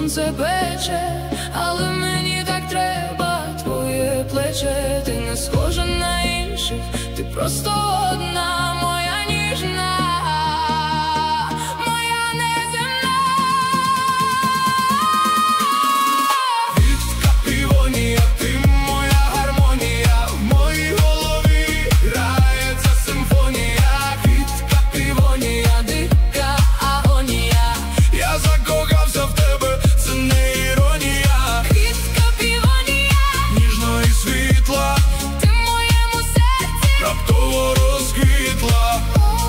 сонце пече, але мені так треба твоє плече. Ти не схожа на інших, ти просто одна, моя ніжна, моя неземна. Квітка півонія, ти моя гармонія, в моїй голові грає ця симфонія. Квітка півонія, дика агонія, я закохався в тебе, це не іронія. Квітка півонія, ніжна і світла, ти в моєму серці раптово розквітла.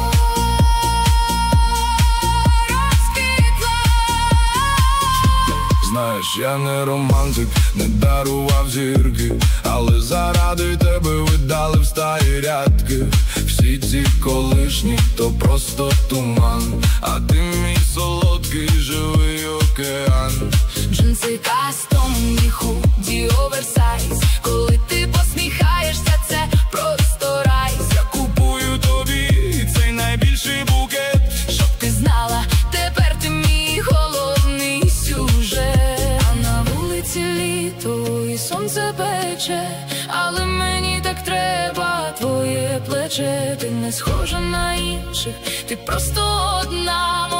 Знаєш, я не романтик, не дарував зірки, але заради тебе видали в стаї рядки. Всі ці колишні то просто туман, а ти мій солодкий живий океан. Джинси кастом, і худі оверсайз, коли ти посміхаєшся, це просто рай. Я купую тобі цей найбільший букет, щоб ти знала, тепер ти мій головний сюжет. А на вулиці літо і сонце пече, але мені так треба твоє плече. Ти не схожа на інших, ти просто одна.